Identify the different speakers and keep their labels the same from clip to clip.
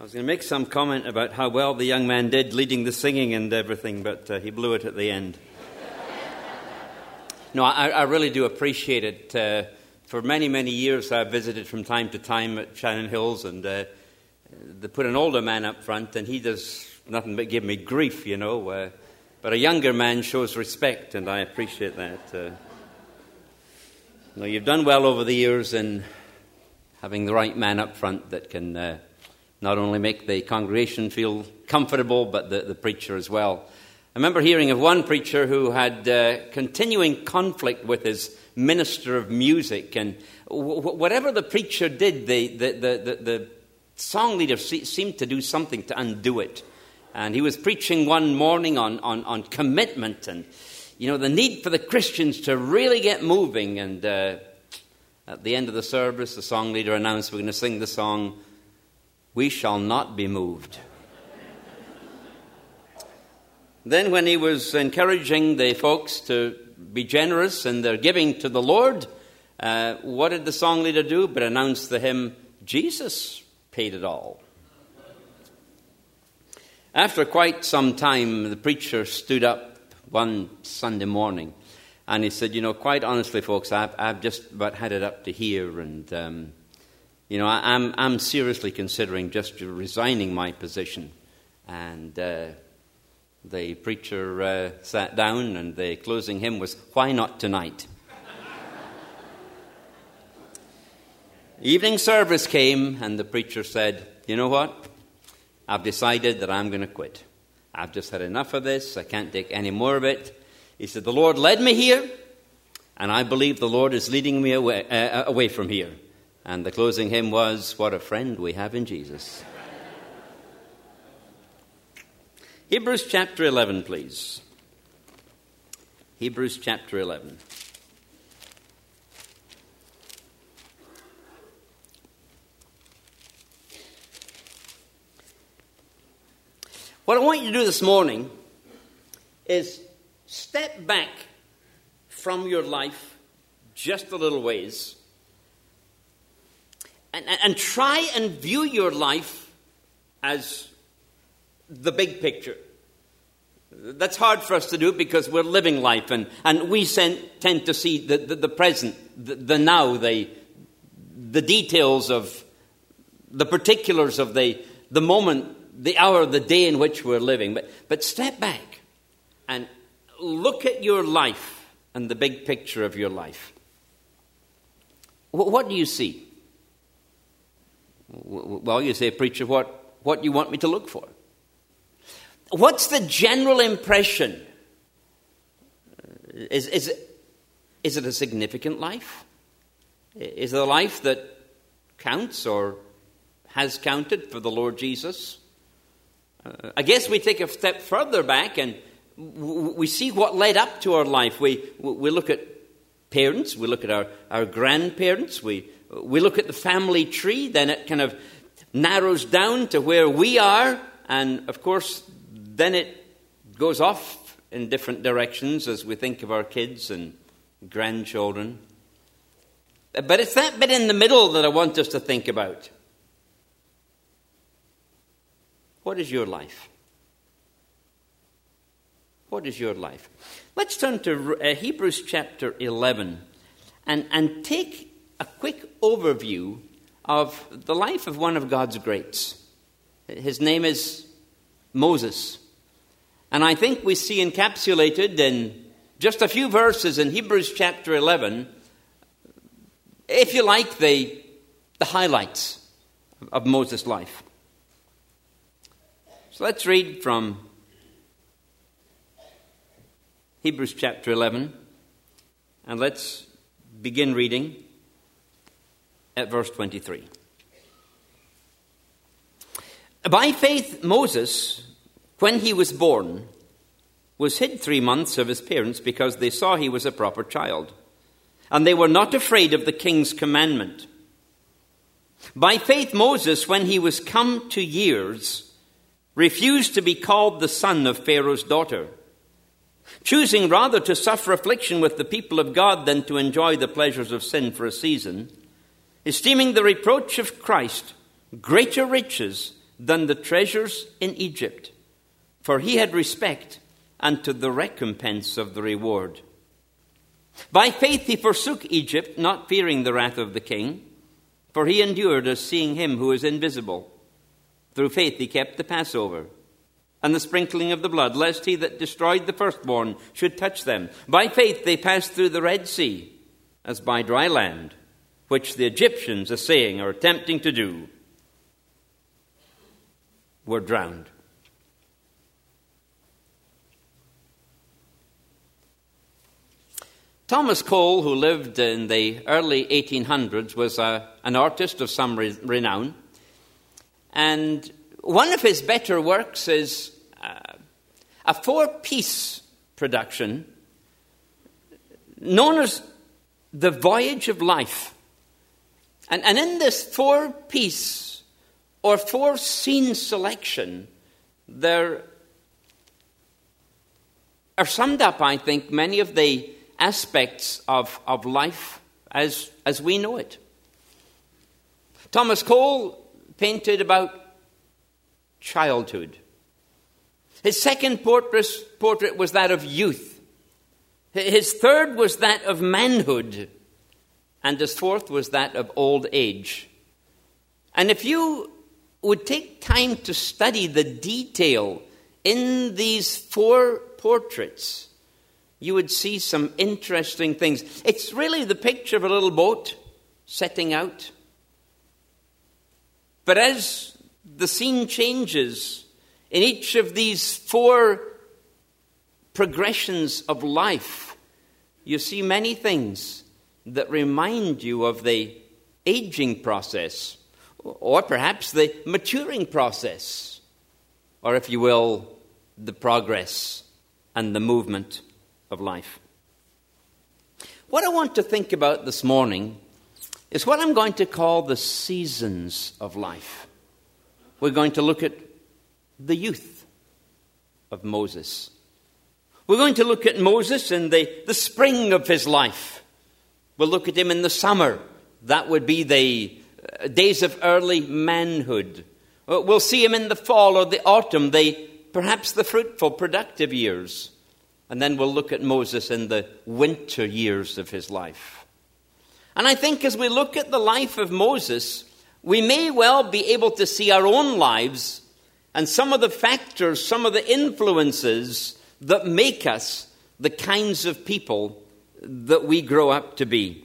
Speaker 1: I was going to make some comment about how well the young man did leading the singing and everything, but he blew it at the end. No, I really do appreciate it. For many, many years I've visited from time to time at Shannon Hills, and they put an older man up front, and he does nothing but give me grief, you know. But a younger man shows respect, and I appreciate that. No, you've done well over the years in having the right man up front that can not only make the congregation feel comfortable, but the preacher as well. I remember hearing of one preacher who had continuing conflict with his minister of music, and whatever the preacher did, the song leader seemed to do something to undo it. And he was preaching one morning on commitment and, you know, the need for the Christians to really get moving. And at the end of the service, the song leader announced, we're going to sing the song, "We Shall Not Be Moved." Then when he was encouraging the folks to be generous in their giving to the Lord, what did the song leader do but announce the hymn, "Jesus Paid It All"? After quite some time, the preacher stood up one Sunday morning and he said, you know, quite honestly, folks, I've just about had it up to here, and you know, I'm seriously considering just resigning my position. And the preacher sat down, and the closing hymn was, "Why Not Tonight?" Evening service came, and the preacher said, you know what? I've decided that I'm going to quit. I've just had enough of this. I can't take any more of it. He said, the Lord led me here, and I believe the Lord is leading me away from here. And the closing hymn was, "What a Friend We Have in Jesus." Hebrews chapter 11, please. Hebrews chapter 11. What I want you to do this morning is step back from your life just a little ways and try and view your life as the big picture. That's hard for us to do because we're living life, and we tend to see the present, the now, the details of the particulars of the moment, the hour, the day in which we're living. But step back and look at your life and the big picture of your life. What do you see? Well, you say, preacher, what do you want me to look for? What's the general impression? Is it a significant life? Is it a life that counts or has counted for the Lord Jesus? I guess we take a step further back and we see what led up to our life. We look at parents, we look at our grandparents, we look at the family tree, then it kind of narrows down to where we are, and of course then it goes off in different directions as we think of our kids and grandchildren. But it's that bit in the middle that I want us to think about. What is your life? What is your life? Let's turn to Hebrews chapter 11 and take a quick overview of the life of one of God's greats. His name is Moses. And I think we see encapsulated in just a few verses in Hebrews chapter 11, if you like, the highlights of Moses' life. So let's read from Hebrews chapter 11, and let's begin reading at verse 23. By faith, Moses, when he was born, was hid 3 months of his parents because they saw he was a proper child, and they were not afraid of the king's commandment. By faith, Moses, when he was come to years, refused to be called the son of Pharaoh's daughter, choosing rather to suffer affliction with the people of God than to enjoy the pleasures of sin for a season, esteeming the reproach of Christ greater riches than the treasures in Egypt, for he had respect unto the recompense of the reward. By faith he forsook Egypt, not fearing the wrath of the king, for he endured as seeing him who is invisible. Through faith he kept the Passover and the sprinkling of the blood, lest he that destroyed the firstborn should touch them. By faith they passed through the Red Sea, as by dry land, which the Egyptians, assaying or attempting to do, were drowned. Thomas Cole, who lived in the early 1800s, was an artist of some renown. And one of his better works is a four-piece production known as The Voyage of Life. And in this four-piece or four-scene selection, there are summed up, I think, many of the aspects of life as we know it. Thomas Cole painted about childhood. His second portrait was that of youth. His third was that of manhood. And his fourth was that of old age. And if you would take time to study the detail in these four portraits, you would see some interesting things. It's really the picture of a little boat setting out. But as the scene changes in each of these four progressions of life, you see many things that remind you of the aging process, or perhaps the maturing process, or if you will, the progress and the movement of life. What I want to think about this morning is what I'm going to call the seasons of life. We're going to look at the youth of Moses. We're going to look at Moses in the spring of his life. We'll look at him in the summer. That would be the days of early manhood. We'll see him in the fall or the autumn, perhaps the fruitful, productive years. And then we'll look at Moses in the winter years of his life. And I think as we look at the life of Moses, we may well be able to see our own lives and some of the factors, some of the influences that make us the kinds of people that we grow up to be.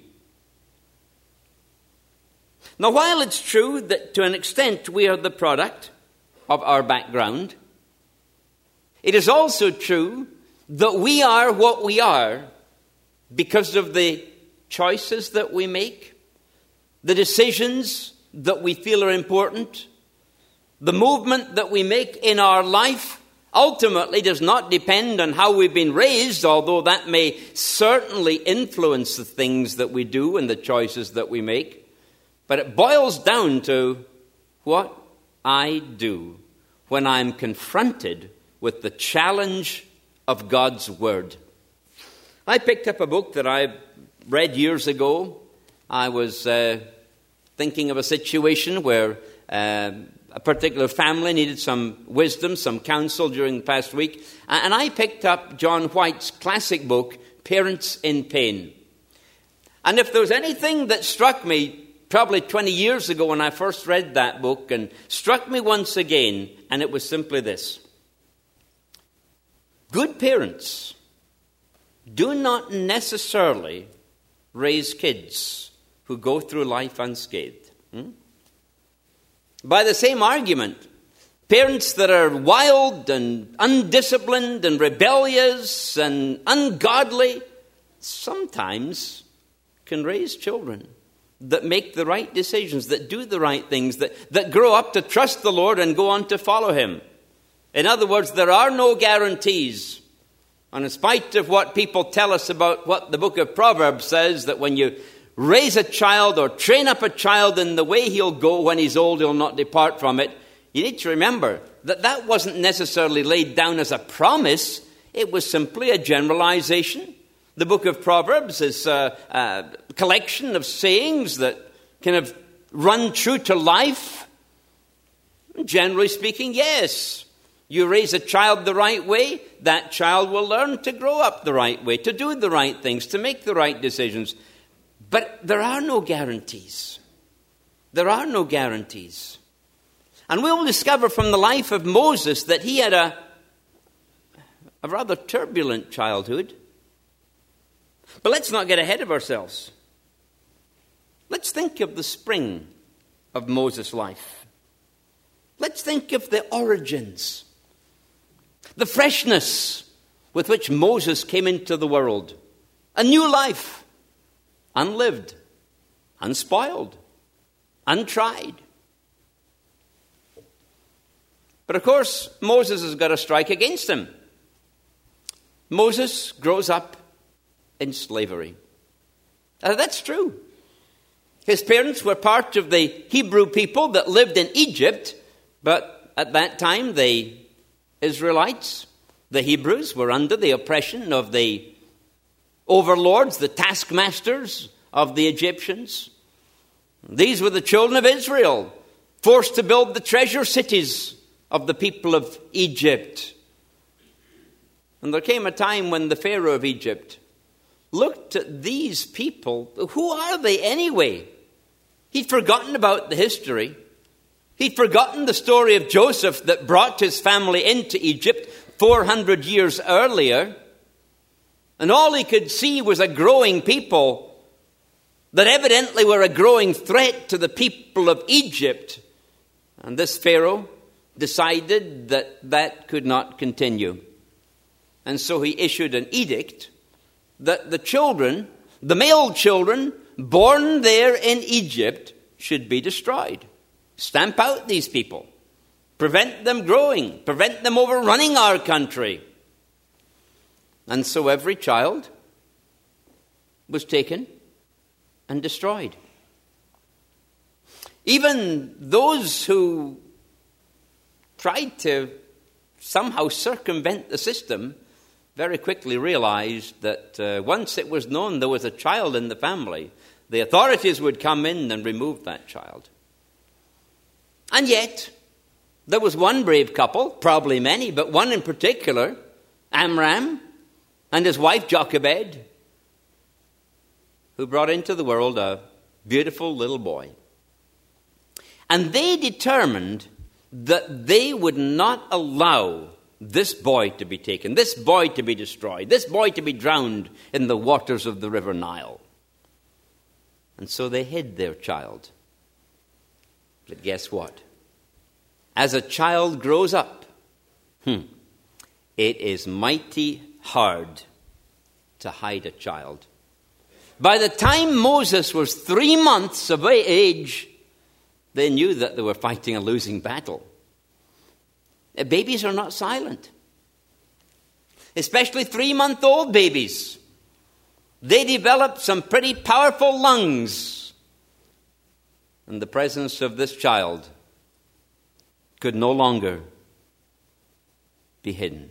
Speaker 1: Now, while it's true that to an extent we are the product of our background, it is also true that we are what we are because of the choices that we make, the decisions that we feel are important. The movement that we make in our life ultimately does not depend on how we've been raised, although that may certainly influence the things that we do and the choices that we make. But it boils down to what I do when I'm confronted with the challenge of God's Word. I picked up a book that I read years ago. I was thinking of a situation where a particular family needed some wisdom, some counsel during the past week. And I picked up John White's classic book, Parents in Pain. And if there was anything that struck me probably 20 years ago when I first read that book and struck me once again, and it was simply this. Good parents do not necessarily raise kids who go through life unscathed. By the same argument, parents that are wild and undisciplined and rebellious and ungodly sometimes can raise children that make the right decisions, that do the right things, that grow up to trust the Lord and go on to follow Him. In other words, there are no guarantees. And in spite of what people tell us about what the book of Proverbs says, that when you raise a child or train up a child in the way he'll go, when he's old he'll not depart from it, you need to remember that that wasn't necessarily laid down as a promise. It was simply a generalization. The book of Proverbs is a collection of sayings that kind of run true to life. Generally speaking, yes. You raise a child the right way, that child will learn to grow up the right way, to do the right things, to make the right decisions. But there are no guarantees. There are no guarantees. And we will discover from the life of Moses that he had a rather turbulent childhood. But let's not get ahead of ourselves. Let's think of the spring of Moses' life. Let's think of the origins, the freshness with which Moses came into the world. A new life, unlived, unspoiled, untried. But of course, Moses has got a strike against him. Moses grows up in slavery. That's true. His parents were part of the Hebrew people that lived in Egypt, but at that time the Israelites, the Hebrews, were under the oppression of the overlords, the taskmasters of the Egyptians. These were the children of Israel, forced to build the treasure cities of the people of Egypt. And there came a time when the Pharaoh of Egypt looked at these people. Who are they anyway? He'd forgotten about the history. He'd forgotten the story of Joseph that brought his family into Egypt 400 years earlier. And all he could see was a growing people that evidently were a growing threat to the people of Egypt. And this Pharaoh decided that that could not continue. And so he issued an edict that the children, the male children born there in Egypt, should be destroyed. Stamp out these people. Prevent them growing. Prevent them overrunning our country. And so every child was taken and destroyed. Even those who tried to somehow circumvent the system very quickly realized that once it was known there was a child in the family, the authorities would come in and remove that child. And yet, there was one brave couple, probably many, but one in particular, Amram and his wife Jochebed, who brought into the world a beautiful little boy. And they determined that they would not allow this boy to be taken, this boy to be destroyed, this boy to be drowned in the waters of the river Nile. And so they hid their child. But guess what? As a child grows up, it is mighty hard to hide a child. By the time Moses was 3 months of age, they knew that they were fighting a losing battle. Babies are not silent. Especially 3-month-old babies. They develop some pretty powerful lungs. And the presence of this child could no longer be hidden.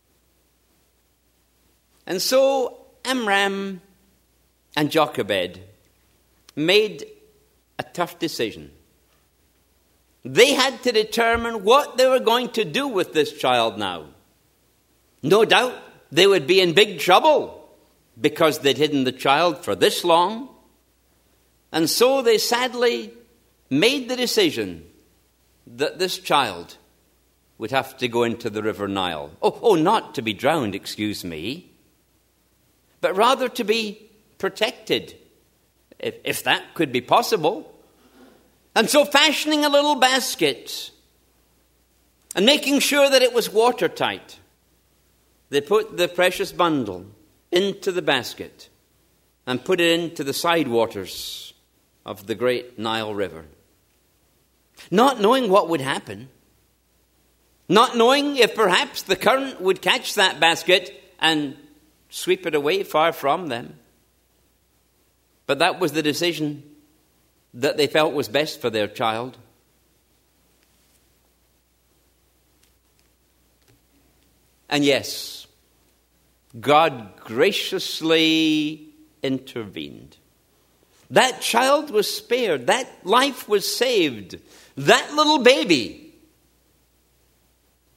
Speaker 1: And so Amram and Jochebed made a tough decision. They had to determine what they were going to do with this child now. No doubt they would be in big trouble because they'd hidden the child for this long. And so they sadly made the decision that this child would have to go into the river Nile. Oh, not to be drowned, excuse me, but rather to be protected, if that could be possible. And so fashioning a little basket and making sure that it was watertight, they put the precious bundle into the basket and put it into the side waters of the great Nile River. Not knowing what would happen, not knowing if perhaps the current would catch that basket and sweep it away far from them. But that was the decision that they felt was best for their child. And yes, God graciously intervened. That child was spared. That life was saved. That little baby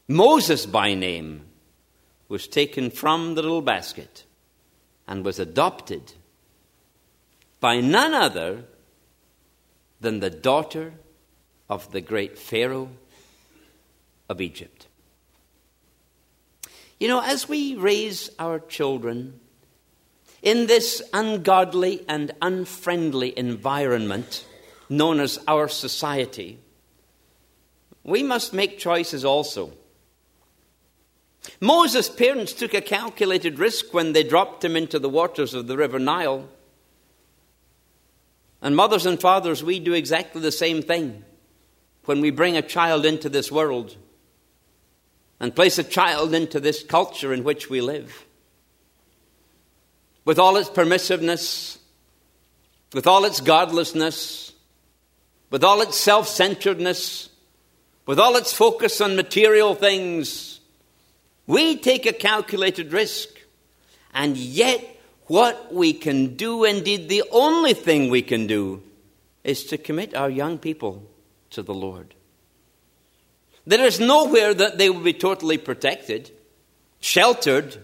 Speaker 1: Moses by name, was taken from the little basket and was adopted by none other than the daughter of the great Pharaoh of Egypt. You know, as we raise our children in this ungodly and unfriendly environment known as our society, we must make choices also. Moses' parents took a calculated risk when they dropped him into the waters of the River Nile. And mothers and fathers, we do exactly the same thing when we bring a child into this world and place a child into this culture in which we live. With all its permissiveness, with all its godlessness, with all its self-centeredness, with all its focus on material things, we take a calculated risk. And yet, what we can do, indeed the only thing we can do, is to commit our young people to the Lord. There is nowhere that they will be totally protected, sheltered,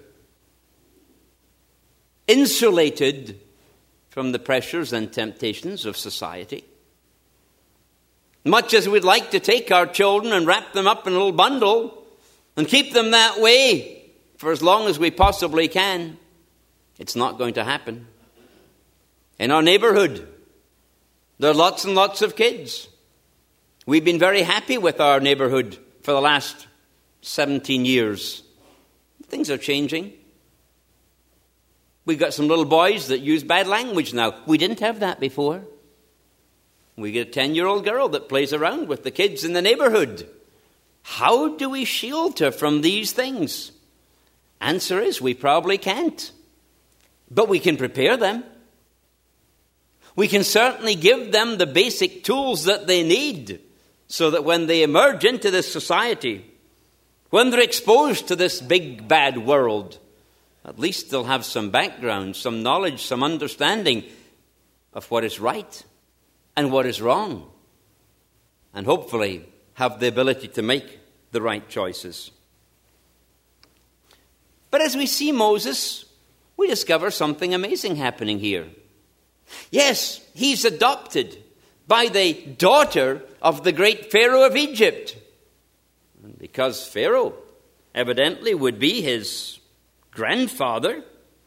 Speaker 1: insulated from the pressures and temptations of society. Much as we'd like to take our children and wrap them up in a little bundle and keep them that way for as long as we possibly can, it's not going to happen. In our neighborhood, there are lots and lots of kids. We've been very happy with our neighborhood for the last 17 years. Things are changing. We've got some little boys that use bad language now. We didn't have that before. We get a 10-year-old girl that plays around with the kids in the neighborhood. How do we shield her from these things? Answer is, we probably can't. But we can prepare them. We can certainly give them the basic tools that they need so that when they emerge into this society, when they're exposed to this big, bad world, at least they'll have some background, some knowledge, some understanding of what is right and what is wrong, and hopefully have the ability to make the right choices. But as we see Moses, we discover something amazing happening here. Yes, he's adopted by the daughter of the great Pharaoh of Egypt. And because Pharaoh evidently would be his grandfather,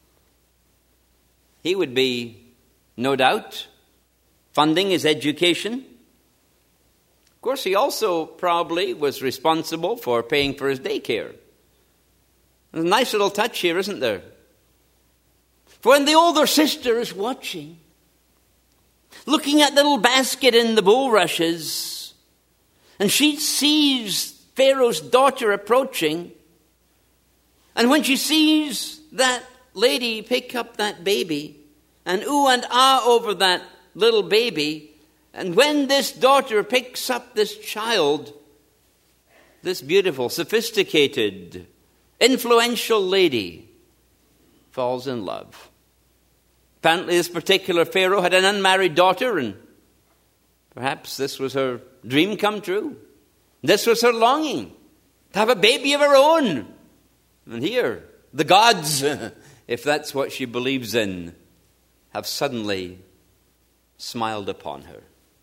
Speaker 1: he would be, no doubt, funding his education. Of course, he also probably was responsible for paying for his daycare. There's a nice little touch here, isn't there? For when the older sister is watching, looking at the little basket in the bulrushes, and she sees Pharaoh's daughter approaching, and when she sees that lady pick up that baby and ooh and ah over that little baby, and when this daughter picks up this child, this beautiful, sophisticated, influential lady falls in love. Apparently this particular Pharaoh had an unmarried daughter, and perhaps this was her dream come true. This was her longing, to have a baby of her own. And here, the gods, if that's what she believes in, have suddenly smiled upon her.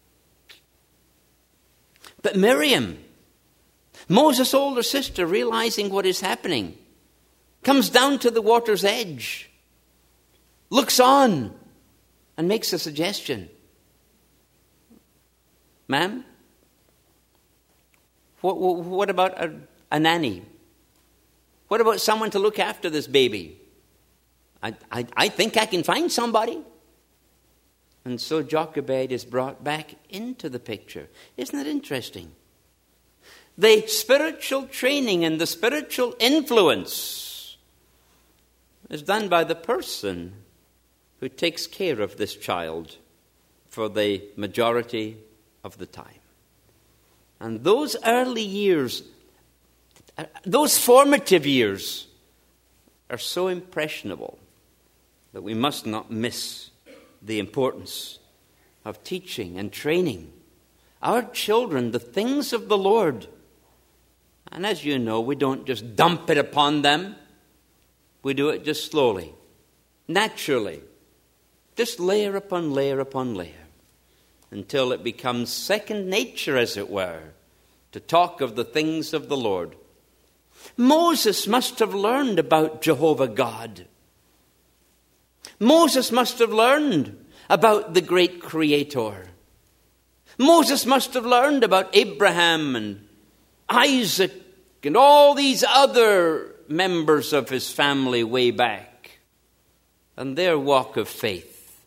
Speaker 1: But Miriam, Moses' older sister, realizing what is happening, comes down to the water's edge, looks on, and makes a suggestion. Ma'am, what about a nanny? What about someone to look after this baby? I think I can find somebody. And so Jochebed is brought back into the picture. Isn't that interesting? The spiritual training and the spiritual influence is done by the person who takes care of this child for the majority of the time. And those early years, those formative years, are so impressionable that we must not miss the importance of teaching and training our children the things of the Lord And as you know, we don't just dump it upon them. We do it just slowly, naturally, just layer upon layer upon layer, until it becomes second nature, as it were, to talk of the things of the Lord. Moses must have learned about Jehovah God. Moses must have learned about the great Creator. Moses must have learned about Abraham and Isaac and all these other members of his family way back and their walk of faith.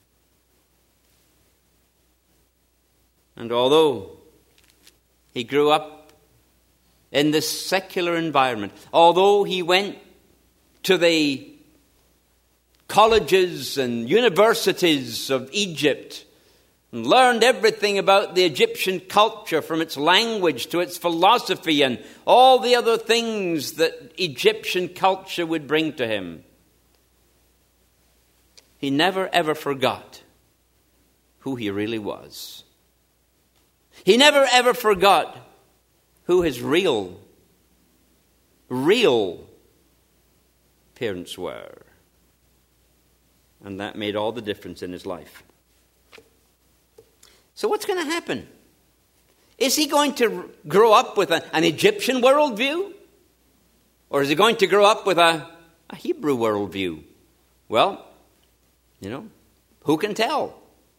Speaker 1: And although he grew up in this secular environment, although he went to the colleges and universities of Egypt and learned everything about the Egyptian culture, from its language to its philosophy and all the other things that Egyptian culture would bring to him, he never ever forgot who he really was. He never ever forgot who his real parents were. And that made all the difference in his life. So what's going to happen? Is he going to grow up with an Egyptian worldview? Or is he going to grow up with a Hebrew worldview? Well, who can tell?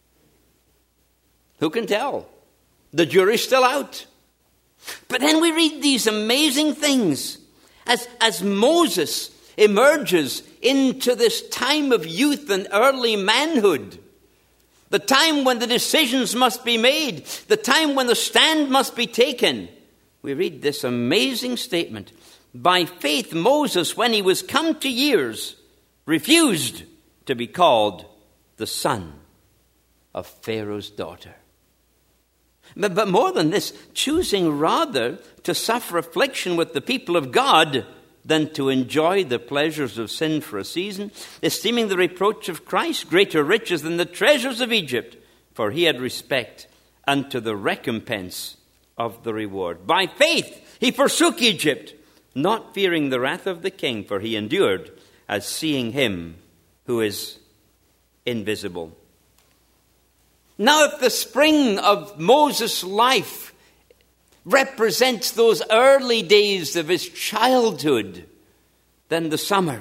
Speaker 1: Who can tell? The jury's still out. But then we read these amazing things as Moses emerges into this time of youth and early manhood, the time when the decisions must be made, the time when the stand must be taken. We read this amazing statement. By faith, Moses, when he was come to years, refused to be called the son of Pharaoh's daughter. But more than this, choosing rather to suffer affliction with the people of God than to enjoy the pleasures of sin for a season, esteeming the reproach of Christ greater riches than the treasures of Egypt, for he had respect unto the recompense of the reward. By faith he forsook Egypt, not fearing the wrath of the king, for he endured as seeing him who is invisible. Now, if the spring of Moses' life represents those early days of his childhood, then the summer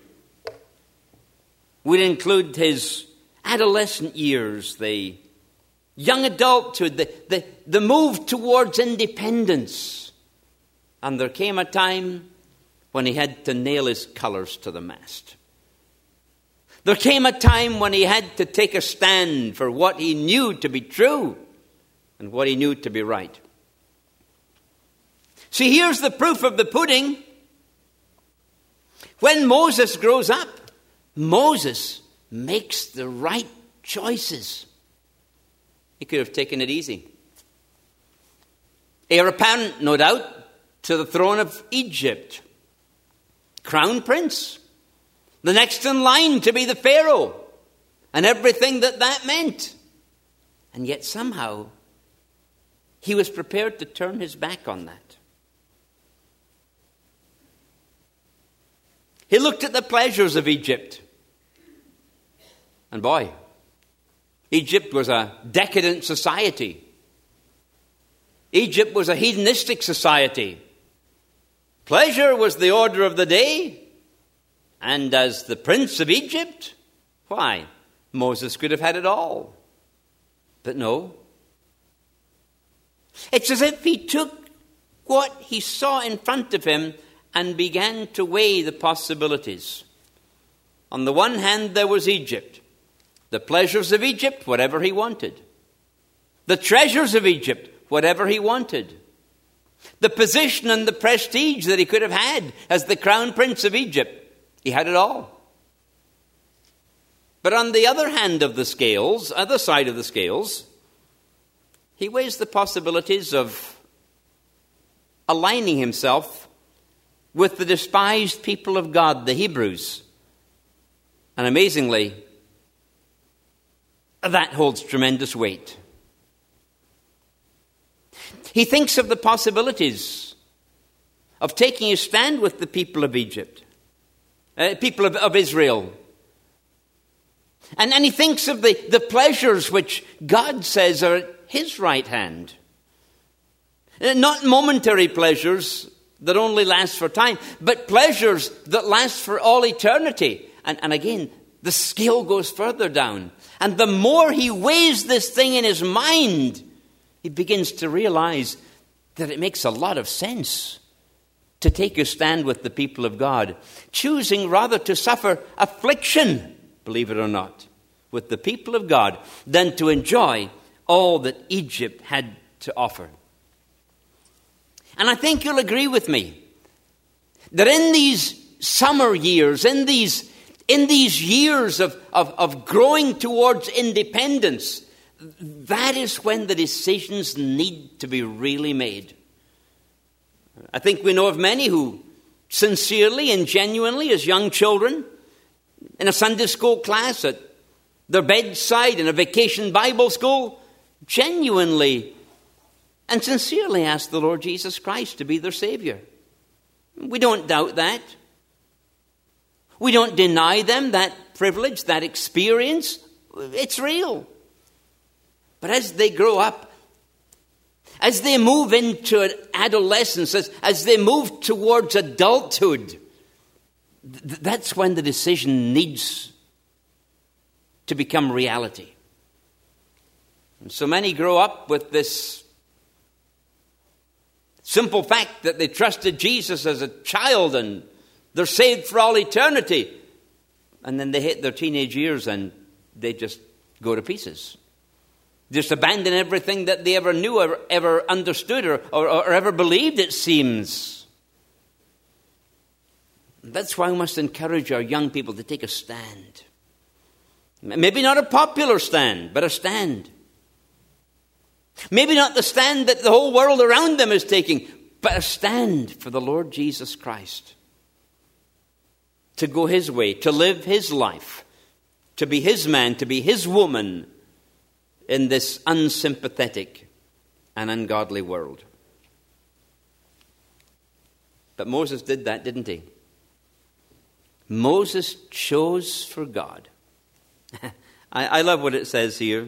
Speaker 1: would include his adolescent years, the young adulthood, the move towards independence. And there came a time when he had to nail his colors to the mast. There came a time when he had to take a stand for what he knew to be true and what he knew to be right. See, here's the proof of the pudding. When Moses grows up, Moses makes the right choices. He could have taken it easy. Heir apparent, no doubt, to the throne of Egypt. Crown prince. The next in line to be the Pharaoh. And everything that meant. And yet somehow he was prepared to turn his back on that. He looked at the pleasures of Egypt. And boy, Egypt was a decadent society. Egypt was a hedonistic society. Pleasure was the order of the day. And as the prince of Egypt, why, Moses could have had it all. But no. It's as if he took what he saw in front of him and began to weigh the possibilities. On the one hand, there was Egypt. The pleasures of Egypt, whatever he wanted. The treasures of Egypt, whatever he wanted. The position and the prestige that he could have had as the crown prince of Egypt. He had it all. But on the other hand of the scales, other side of the scales, he weighs the possibilities of aligning himself with the despised people of God, the Hebrews. And amazingly, that holds tremendous weight. He thinks of the possibilities of taking a stand with the people of Egypt, people of Israel. And he thinks of the pleasures which God says are at his right hand. Not momentary pleasures that only last for time, but pleasures that last for all eternity. And again, the scale goes further down. And the more he weighs this thing in his mind, he begins to realize that it makes a lot of sense to take a stand with the people of God, choosing rather to suffer affliction, believe it or not, with the people of God, than to enjoy all that Egypt had to offer. And I think you'll agree with me that in these summer years, in these years of growing towards independence, that is when the decisions need to be really made. I think we know of many who sincerely and genuinely, as young children, in a Sunday school class, at their bedside, in a vacation Bible school, genuinely and sincerely ask the Lord Jesus Christ to be their Savior. We don't doubt that. We don't deny them that privilege, that experience. It's real. But as they grow up, as they move into adolescence, as they move towards adulthood, that's when the decision needs to become reality. And so many grow up with this simple fact that they trusted Jesus as a child and they're saved for all eternity. And then they hit their teenage years and they just go to pieces. Just abandon everything that they ever knew, or ever understood, or ever believed, it seems. That's why we must encourage our young people to take a stand. Maybe not a popular stand, but a stand. Maybe not the stand that the whole world around them is taking, but a stand for the Lord Jesus Christ. To go his way, to live his life, to be his man, to be his woman in this unsympathetic and ungodly world. But Moses did that, didn't he? Moses chose for God. I love what it says here.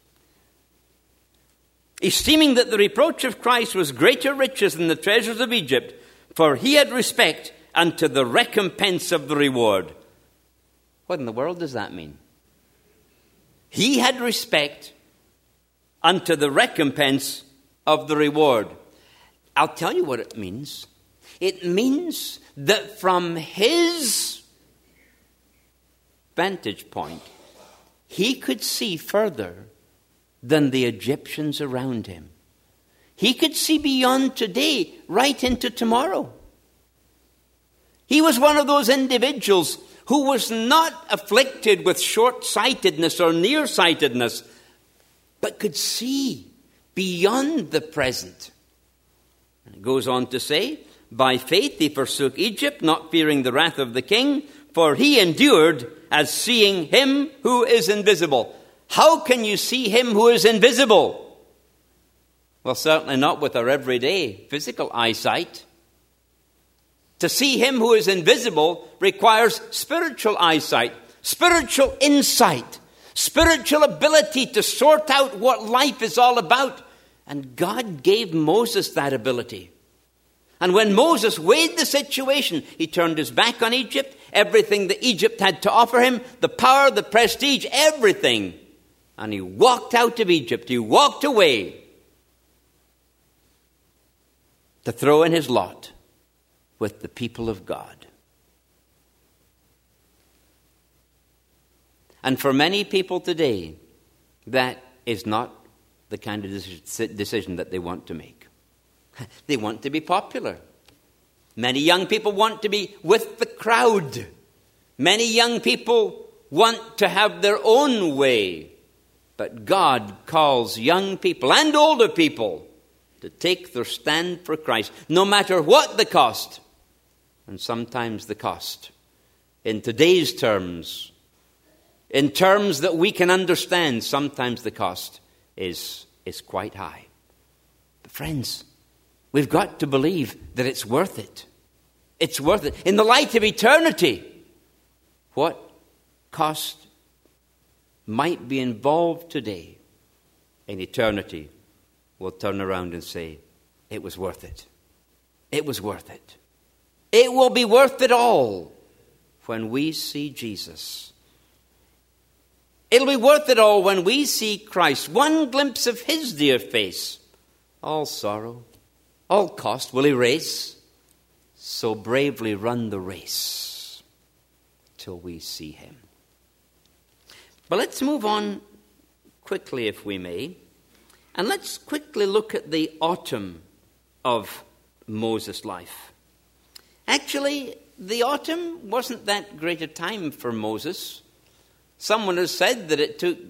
Speaker 1: Esteeming that the reproach of Christ was greater riches than the treasures of Egypt, for he had respect unto the recompense of the reward. What in the world does that mean? He had respect unto the recompense of the reward. I'll tell you what it means. It means that from his vantage point, he could see further than the Egyptians around him. He could see beyond today, right into tomorrow. He was one of those individuals who was not afflicted with short-sightedness or nearsightedness, but could see beyond the present. And it goes on to say, by faith he forsook Egypt, not fearing the wrath of the king, for he endured as seeing him who is invisible. How can you see him who is invisible? Well, certainly not with our everyday physical eyesight. To see him who is invisible requires spiritual eyesight, spiritual insight, spiritual ability to sort out what life is all about. And God gave Moses that ability. And when Moses weighed the situation, he turned his back on Egypt, everything that Egypt had to offer him, the power, the prestige, everything. And he walked out of Egypt. He walked away to throw in his lot with the people of God. And for many people today, that is not the kind of decision that they want to make. They want to be popular. Many young people want to be with the crowd. Many young people want to have their own way. But God calls young people and older people to take their stand for Christ, no matter what the cost. And sometimes the cost, in today's terms, in terms that we can understand, sometimes the cost is quite high. But friends, We've got to believe that it's worth it. It's worth it. In the light of eternity, what cost might be involved today, in eternity, we'll turn around and say, it was worth it. It was worth it. It will be worth it all when we see Jesus. It'll be worth it all when we see Christ. One glimpse of his dear face. All sorrow, all cost will erase. So bravely run the race till we see him. But let's move on quickly, if we may. And let's quickly look at the autumn of Moses' life. Actually, the autumn wasn't that great a time for Moses. Someone has said that it took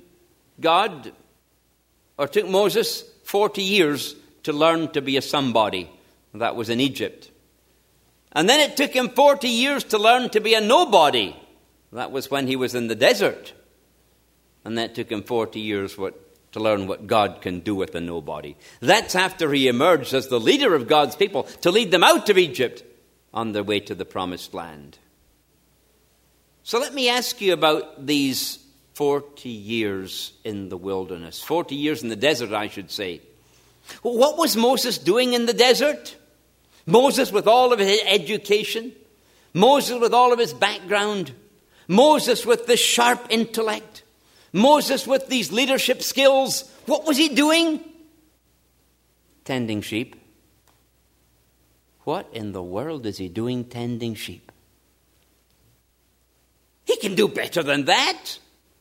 Speaker 1: Moses 40 years to learn to be a somebody. That was in Egypt. And then it took him 40 years to learn to be a nobody. That was when he was in the desert. And that took him 40 years to learn what God can do with a nobody. That's after he emerged as the leader of God's people to lead them out of Egypt on their way to the promised land. So let me ask you about these 40 years in the wilderness. 40 years in the desert, I should say. Well, what was Moses doing in the desert? Moses with all of his education. Moses with all of his background. Moses with this sharp intellect. Moses with these leadership skills. What was he doing? Tending sheep. What in the world is he doing tending sheep? He can do better than that.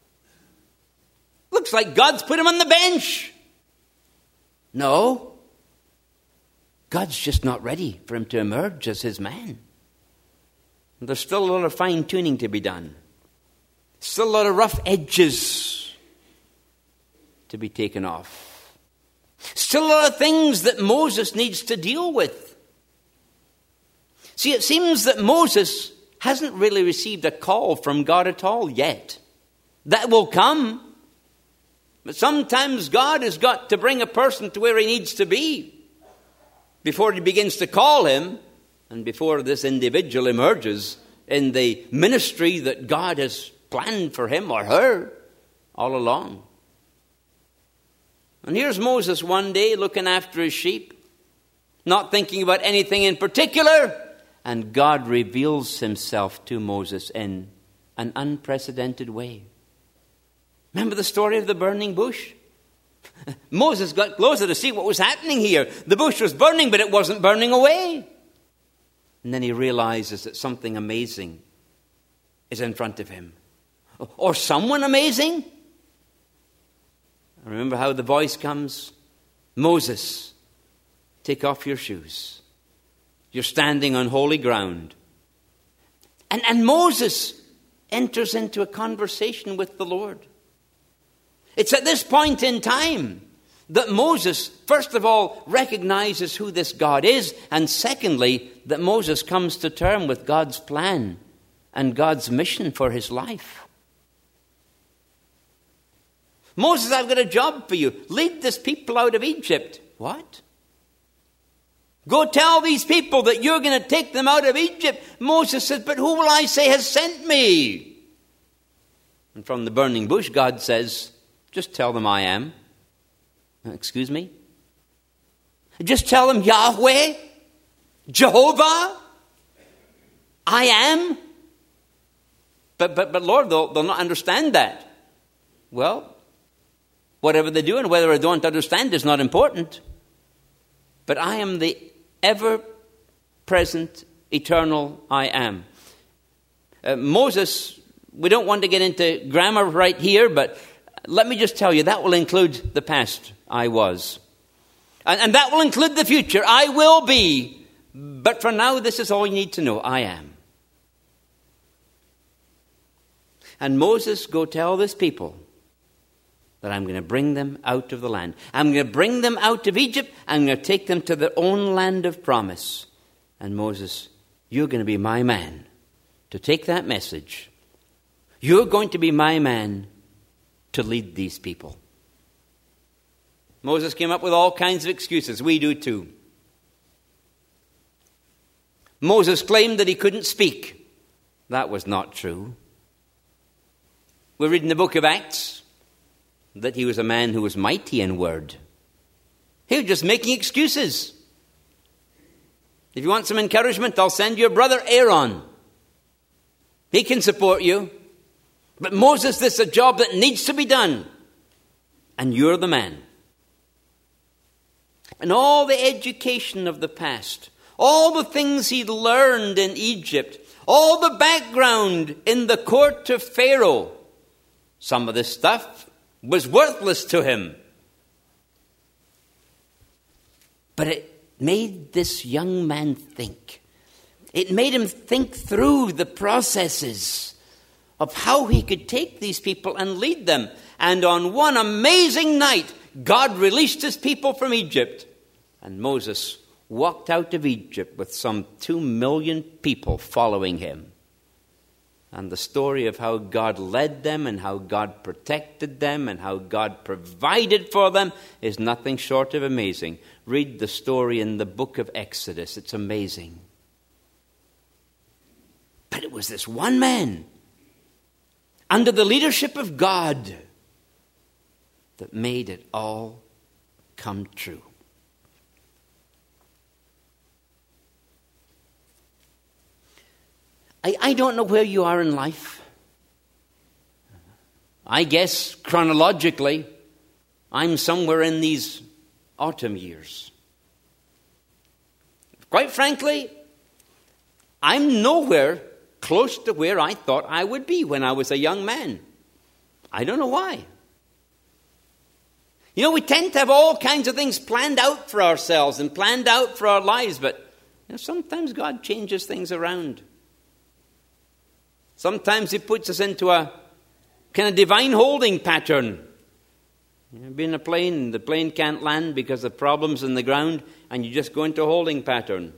Speaker 1: Looks like God's put him on the bench. No. God's just not ready for him to emerge as his man. There's still a lot of fine-tuning to be done. Still a lot of rough edges to be taken off. Still a lot of things that Moses needs to deal with. See, it seems that Moses hasn't really received a call from God at all yet. That will come. But sometimes God has got to bring a person to where he needs to be before he begins to call him and before this individual emerges in the ministry that God has planned for him or her all along. And here's Moses one day looking after his sheep, not thinking about anything in particular, and God reveals himself to Moses in an unprecedented way. Remember the story of the burning bush? Moses got closer to see what was happening here. The bush was burning, but it wasn't burning away. And then he realizes that something amazing is in front of him. Or someone amazing. Remember how the voice comes? Moses, take off your shoes. You're standing on holy ground. And Moses enters into a conversation with the Lord. It's at this point in time that Moses, first of all, recognizes who this God is, and secondly, that Moses comes to terms with God's plan and God's mission for his life. Moses, I've got a job for you. Lead this people out of Egypt. What? Go tell these people that you're going to take them out of Egypt. Moses says, but who will I say has sent me? And from the burning bush, God says, just tell them I am. Excuse me? Just tell them Yahweh, Jehovah, I am. But Lord, they'll not understand that. Well, whatever they do and whether I don't understand is not important. But I am the ever-present, eternal I am. Moses, we don't want to get into grammar right here, but let me just tell you, that will include the past, I was. And that will include the future, I will be. But for now, this is all you need to know, I am. And Moses, go tell this people that I'm going to bring them out of the land. I'm going to bring them out of Egypt. I'm going to take them to their own land of promise. And Moses, you're going to be my man to take that message. You're going to be my man to lead these people. Moses came up with all kinds of excuses. We do too. Moses claimed that he couldn't speak. That was not true. We read in the book of Acts that he was a man who was mighty in word. He was just making excuses. If you want some encouragement, I'll send your brother Aaron. He can support you. But Moses, this is a job that needs to be done. And you're the man. And all the education of the past, all the things he'd learned in Egypt, all the background in the court of Pharaoh, some of this stuff was worthless to him. But it made this young man think. It made him think through the processes of how he could take these people and lead them. And on one amazing night, God released his people from Egypt. And Moses walked out of Egypt with some 2 million people following him. And the story of how God led them and how God protected them and how God provided for them is nothing short of amazing. Read the story in the book of Exodus. It's amazing. But it was this one man, under the leadership of God, that made it all come true. I don't know where you are in life. I guess chronologically, I'm somewhere in these autumn years. Quite frankly, I'm nowhere close to where I thought I would be when I was a young man. I don't know why. You know, we tend to have all kinds of things planned out for ourselves and planned out for our lives, but sometimes God changes things around. Sometimes he puts us into a kind of divine holding pattern. You've been in a plane, the plane can't land because of problems in the ground, and you just go into a holding pattern.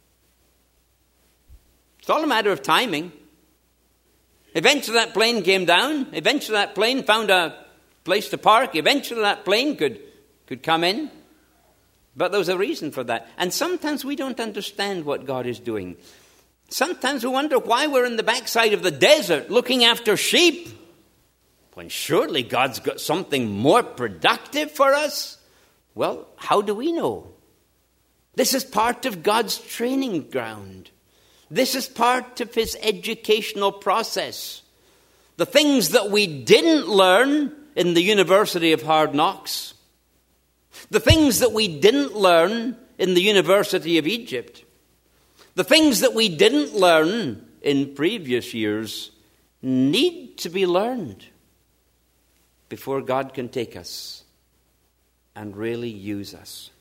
Speaker 1: It's all a matter of timing. Eventually that plane came down. Eventually that plane found a place to park. Eventually that plane could come in. But there was a reason for that. And sometimes we don't understand what God is doing. Sometimes we wonder why we're in the backside of the desert looking after sheep, when surely God's got something more productive for us. Well, how do we know? This is part of God's training ground. This is part of his educational process. The things that we didn't learn in the University of Hard Knocks, the things that we didn't learn in the University of Egypt, the things that we didn't learn in previous years need to be learned before God can take us and really use us.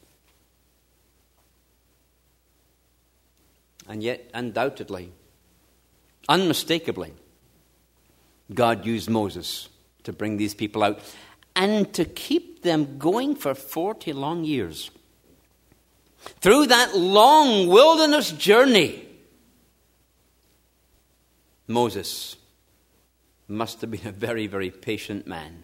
Speaker 1: And yet, undoubtedly, unmistakably, God used Moses to bring these people out and to keep them going for 40 long years. Through that long wilderness journey, Moses must have been a very, very patient man.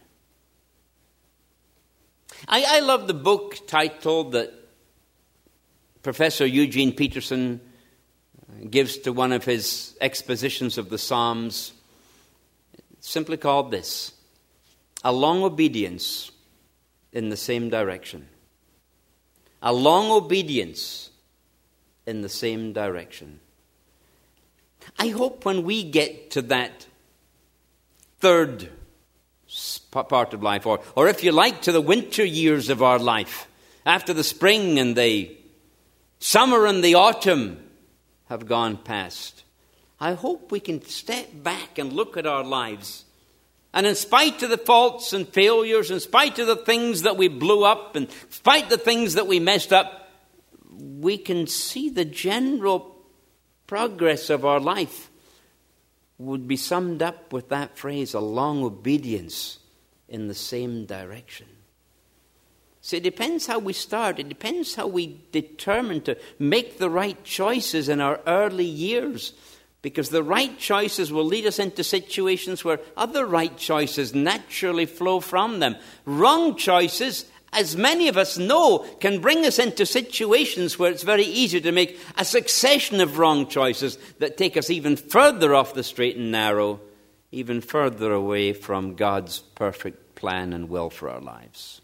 Speaker 1: I love the book title that Professor Eugene Peterson gives to one of his expositions of the Psalms. It's simply called this: A Long Obedience in the Same Direction. A long obedience in the same direction. I hope when we get to that third part of life, or if you like, to the winter years of our life, after the spring and the summer and the autumn have gone past, I hope we can step back and look at our lives. And in spite of the faults and failures, in spite of the things that we blew up, and in spite of the things that we messed up, we can see the general progress of our life would be summed up with that phrase: a long obedience in the same direction. See, it depends how we start. It depends how we determine to make the right choices in our early years. Because the right choices will lead us into situations where other right choices naturally flow from them. Wrong choices as many of us know, can bring us into situations where it's very easy to make a succession of wrong choices that take us even further off the straight and narrow, even further away from God's perfect plan and will for our lives.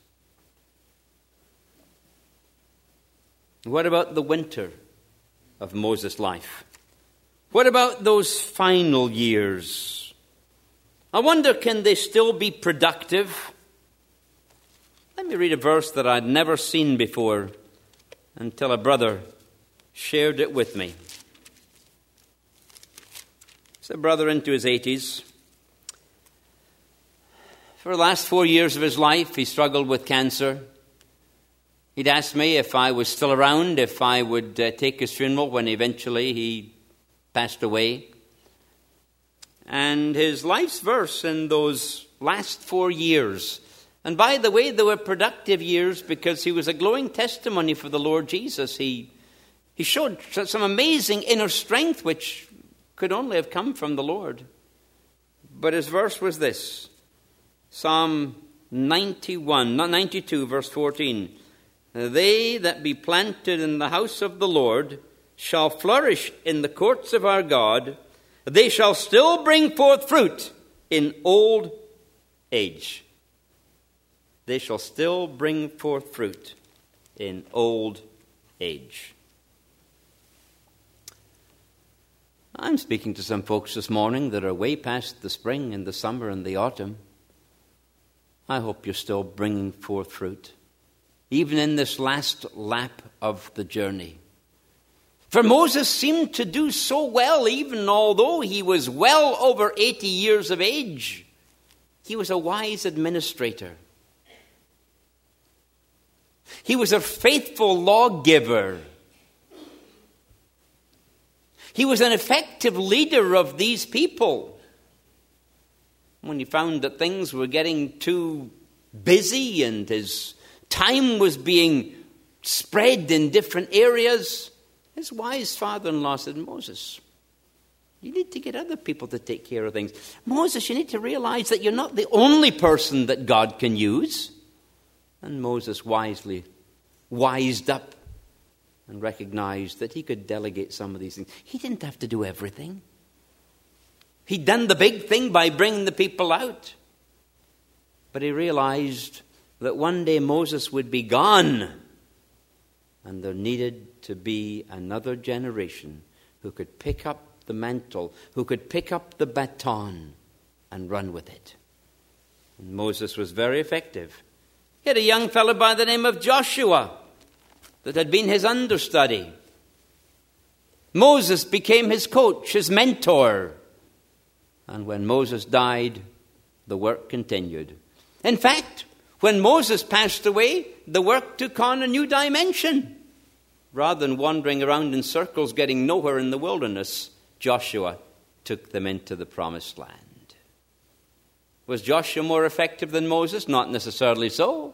Speaker 1: What about the winter of Moses' life? What about those final years? I wonder, can they still be productive? Let me read a verse that I'd never seen before until a brother shared it with me. It's a brother into his 80s. For the last 4 years of his life, he struggled with cancer. He'd asked me if I was still around, if I would take his funeral when eventually he passed away. And his life's verse in those last 4 years, and by the way, they were productive years because he was a glowing testimony for the Lord Jesus. He showed some amazing inner strength which could only have come from the Lord. But his verse was this, Psalm 92, verse 14. They that be planted in the house of the Lord shall flourish in the courts of our God. They shall still bring forth fruit in old age. They shall still bring forth fruit in old age. I'm speaking to some folks this morning that are way past the spring and the summer and the autumn. I hope you're still bringing forth fruit, even in this last lap of the journey. For Moses seemed to do so well, even although he was well over 80 years of age. He was a wise administrator. He was a faithful lawgiver. He was an effective leader of these people. When he found that things were getting too busy and his time was being spread in different areas, his wise father-in-law said, Moses, you need to get other people to take care of things. Moses, you need to realize that you're not the only person that God can use. And Moses wisely wised up and recognized that he could delegate some of these things. He didn't have to do everything. He'd done the big thing by bringing the people out. But he realized that one day Moses would be gone, and there needed to be another generation who could pick up the mantle, who could pick up the baton and run with it. And Moses was very effective. He had a young fellow by the name of Joshua that had been his understudy. Moses became his coach, his mentor. And when Moses died, the work continued. In fact, when Moses passed away, the work took on a new dimension. Rather than wandering around in circles getting nowhere in the wilderness, Joshua took them into the promised land. Was Joshua more effective than Moses? Not necessarily so.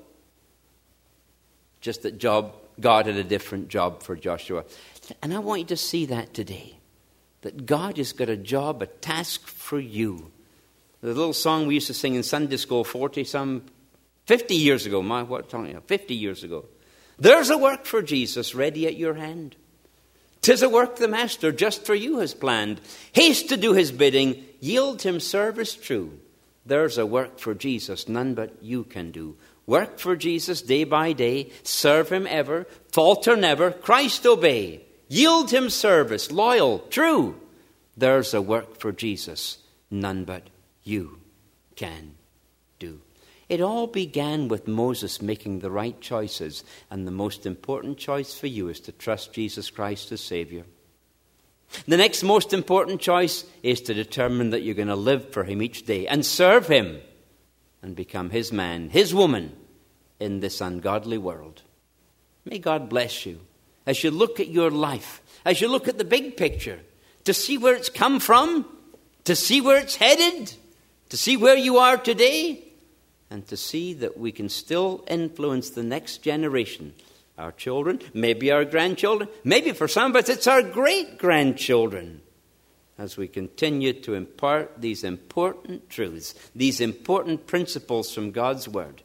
Speaker 1: Just that God had a different job for Joshua. And I want you to see that today. That God has got a job, a task for you. The little song we used to sing in Sunday school 50 years ago. 50 years ago. There's a work for Jesus ready at your hand. 'Tis a work the Master just for you has planned. Haste to do his bidding, yield him service true. There's a work for Jesus none but you can do. Work for Jesus day by day, serve him ever, falter never, Christ obey. Yield him service, loyal, true. There's a work for Jesus none but you can do. It all began with Moses making the right choices, and the most important choice for you is to trust Jesus Christ as Savior. The next most important choice is to determine that you're going to live for him each day and serve him and become his man, his woman in this ungodly world. May God bless you as you look at your life, as you look at the big picture, to see where it's come from, to see where it's headed, to see where you are today, and to see that we can still influence the next generation. Our children, maybe our grandchildren, maybe for some of us it's our great-grandchildren, as we continue to impart these important truths, these important principles from God's Word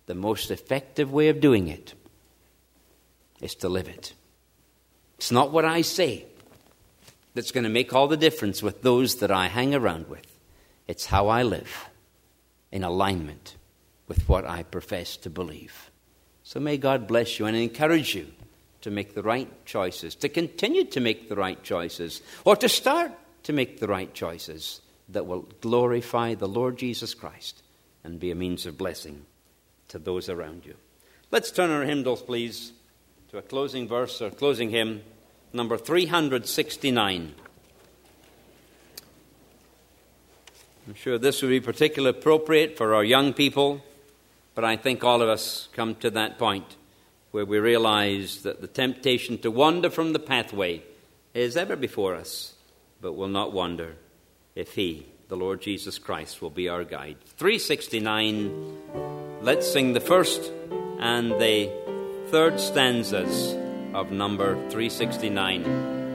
Speaker 1: the most effective way of doing it is to live it. It's not what I say that's going to make all the difference with those that I hang around with. It's how I live in alignment with what I profess to believe. So may God bless you and encourage you to make the right choices, to continue to make the right choices, or to start to make the right choices that will glorify the Lord Jesus Christ and be a means of blessing to those around you. Let's turn our hymnals, please, to a closing verse or closing hymn, number 369. I'm sure this would be particularly appropriate for our young people, but I think all of us come to that point where we realize that the temptation to wander from the pathway is ever before us, but will not wander if He, the Lord Jesus Christ, will be our guide. 369, let's sing the first and the third stanzas of number 369.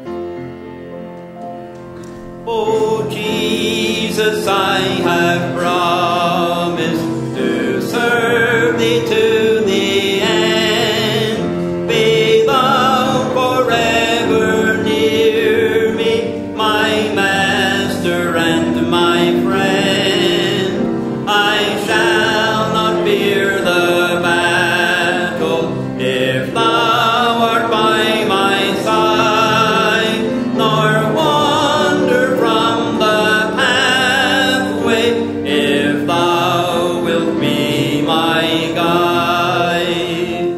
Speaker 2: O Jesus, I have promised to serve Thee to the end. Be Thou forever near me, my Master and my friend. I shall not fear the battle if Thou art by my side, nor wander from the pathway if Thou wilt be my guide.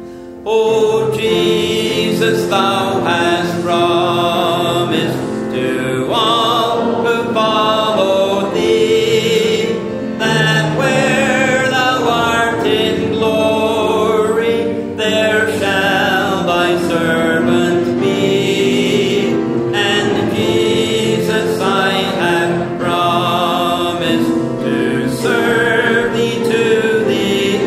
Speaker 2: O Jesus, Thou hast promised to all who follow Thee, that where Thou art in glory, there shall Thy servant be. And Jesus, I have promised to serve Thee to the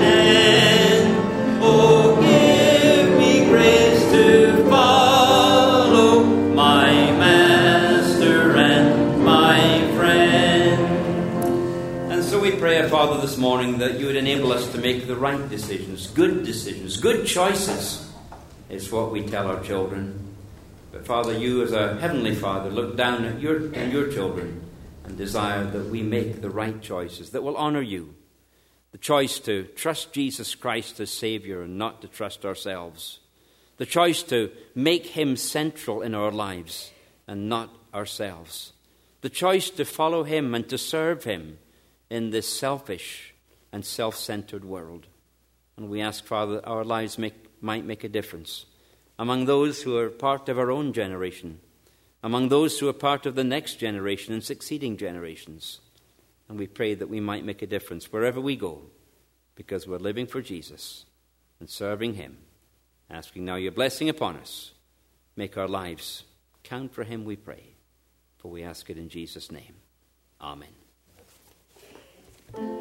Speaker 2: end. Oh, give me grace to follow my Master and my friend.
Speaker 1: And so we pray, Father, this morning that You would enable us to make the right decisions, good choices is what we tell our children. But Father, You as a heavenly Father look down at your children and desire that we make the right choices that will honor You. The choice to trust Jesus Christ as Savior and not to trust ourselves. The choice to make Him central in our lives and not ourselves. The choice to follow Him and to serve Him in this selfish and self-centered world. And we ask, Father, that our lives might make a difference among those who are part of our own generation, among those who are part of the next generation and succeeding generations. And we pray that we might make a difference wherever we go, because we're living for Jesus and serving Him. Asking now Your blessing upon us. Make our lives count for Him, we pray. For we ask it in Jesus' name. Amen.